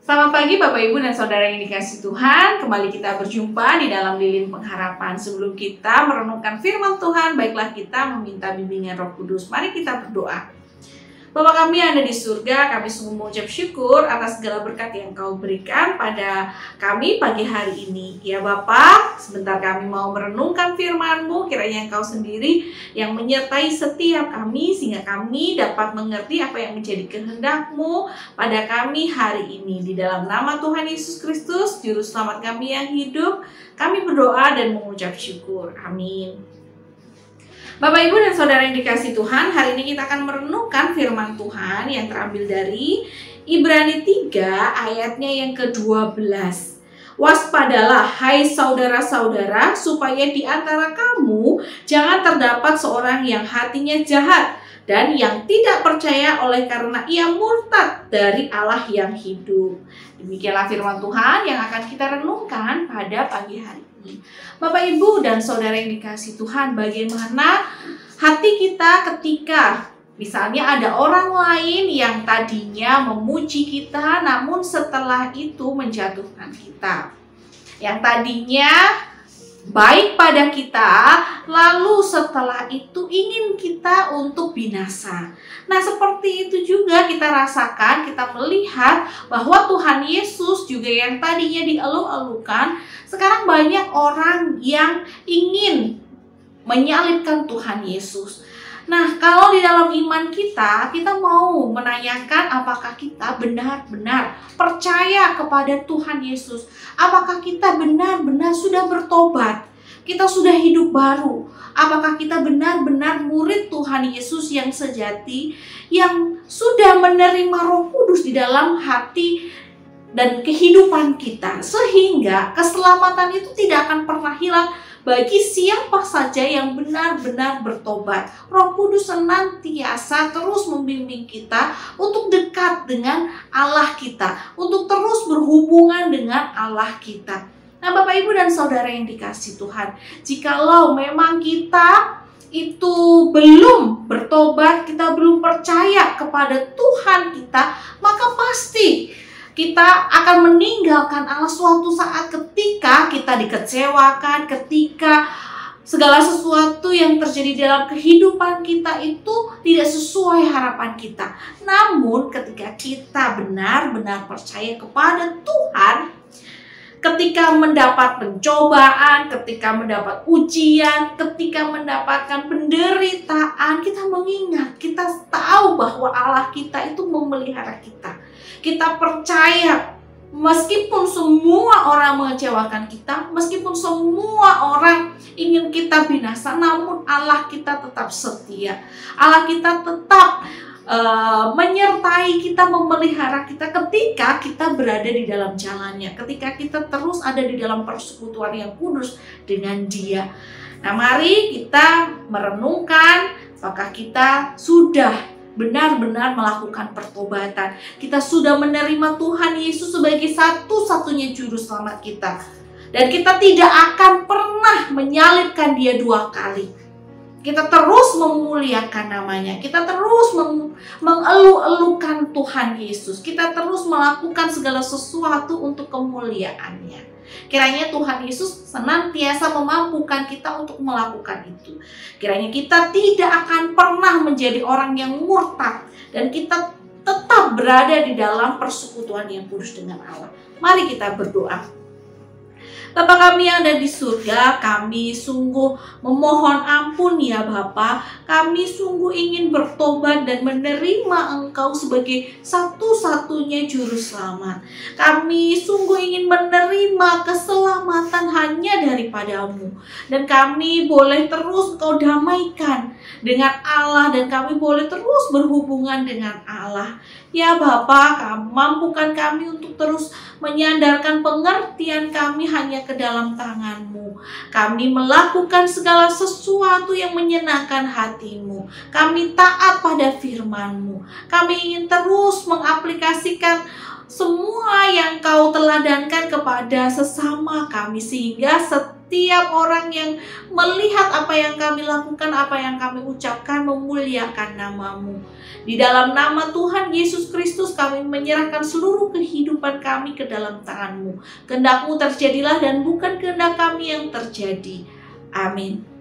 Selamat pagi Bapak Ibu dan Saudara yang dikasihi Tuhan. Kembali kita berjumpa di dalam Lilin Pengharapan. Sebelum kita merenungkan firman Tuhan, baiklah kita meminta bimbingan Roh Kudus. Mari kita berdoa. Bapa kami yang ada di surga, kami sungguh mengucap syukur atas segala berkat yang Kau berikan pada kami pagi hari ini. Ya Bapa, sebentar kami mau merenungkan firman-Mu, kiranya Engkau sendiri yang menyertai setiap kami, sehingga kami dapat mengerti apa yang menjadi kehendak-Mu pada kami hari ini. Di dalam nama Tuhan Yesus Kristus, Juru Selamat kami yang hidup, kami berdoa dan mengucap syukur. Amin. Bapak, Ibu, dan Saudara yang dikasihi Tuhan, hari ini kita akan merenungkan firman Tuhan yang terambil dari Ibrani 3 ayatnya yang ke-12. Waspadalah, hai saudara-saudara, supaya di antara kamu jangan terdapat seorang yang hatinya jahat dan yang tidak percaya oleh karena ia murtad dari Allah yang hidup. Demikianlah firman Tuhan yang akan kita renungkan pada pagi hari ini. Bapak, Ibu, dan Saudara yang dikasihi Tuhan, bagaimana hati kita ketika misalnya ada orang lain yang tadinya memuji kita, namun setelah itu menjatuhkan kita. Yang tadinya baik pada kita, lalu setelah itu ingin kita untuk binasa. Nah, seperti itu juga kita rasakan, kita melihat bahwa Tuhan Yesus juga yang tadinya dielu-elukan, sekarang banyak orang yang ingin menyalibkan Tuhan Yesus. Nah, kalau di dalam iman kita mau menanyakan apakah kita benar-benar percaya kepada Tuhan Yesus. Apakah kita benar-benar sudah bertobat? Kita sudah hidup baru. Apakah kita benar-benar murid Tuhan Yesus yang sejati, yang sudah menerima Roh Kudus di dalam hati dan kehidupan kita, sehingga keselamatan itu tidak akan pernah hilang bagi siapa saja yang benar-benar bertobat. Roh Kudus senantiasa terus membimbing kita untuk dekat dengan Allah kita, untuk terus berhubungan dengan Allah kita. Nah, Bapak, Ibu, dan Saudara yang dikasihi Tuhan, jikalau memang kita itu belum bertobat, kita belum percaya kepada Tuhan kita, maka pasti kita akan meninggalkan Allah suatu saat ketika kita dikecewakan, ketika segala sesuatu yang terjadi dalam kehidupan kita itu tidak sesuai harapan kita. Namun ketika kita benar-benar percaya kepada Tuhan, ketika mendapat pencobaan, ketika mendapat ujian, ketika mendapatkan penderitaan, kita mengingat, kita tahu bahwa Allah kita itu memelihara kita. Kita percaya meskipun semua orang mengecewakan kita, meskipun semua orang ingin kita binasa, namun Allah kita tetap setia. Allah kita tetap menyertai kita, memelihara kita ketika kita berada di dalam jalannya, ketika kita terus ada di dalam persekutuan yang kudus dengan Dia. Nah, mari kita merenungkan apakah kita sudah benar-benar melakukan pertobatan. Kita sudah menerima Tuhan Yesus sebagai satu-satunya juru selamat kita, dan kita tidak akan pernah menyalibkan Dia dua kali. Kita terus memuliakan namanya. Kita terus mengelu-elukan Tuhan Yesus. Kita terus melakukan segala sesuatu untuk kemuliaannya. Kiranya Tuhan Yesus senantiasa memampukan kita untuk melakukan itu. Kiranya kita tidak akan pernah menjadi orang yang murtad, dan kita tetap berada di dalam persekutuan yang kudus dengan Allah. Mari kita berdoa. Bapa kami yang ada di surga, kami sungguh memohon ampun ya Bapa. Kami sungguh ingin bertobat dan menerima Engkau sebagai satu-satunya juru selamat. Kami sungguh ingin menerima keselamatan hanya daripadamu. Dan kami boleh terus Engkau damaikan dengan Allah, dan kami boleh terus berhubungan dengan Allah. Ya Bapa, mampukan kami untuk terus menyandarkan pengertian kami hanya ke dalam tangan-Mu. Kami melakukan segala sesuatu yang menyenangkan hati-Mu. Kami taat pada firman-Mu. Kami ingin terus mengaplikasikan semua yang Kau teladankan kepada sesama kami, sehingga setiap orang yang melihat apa yang kami lakukan, apa yang kami ucapkan, memuliakan nama-Mu. Di dalam nama Tuhan Yesus Kristus kami menyerahkan seluruh kehidupan kami ke dalam tangan-Mu. Kehendak-Mu terjadilah dan bukan kehendak kami yang terjadi. Amin.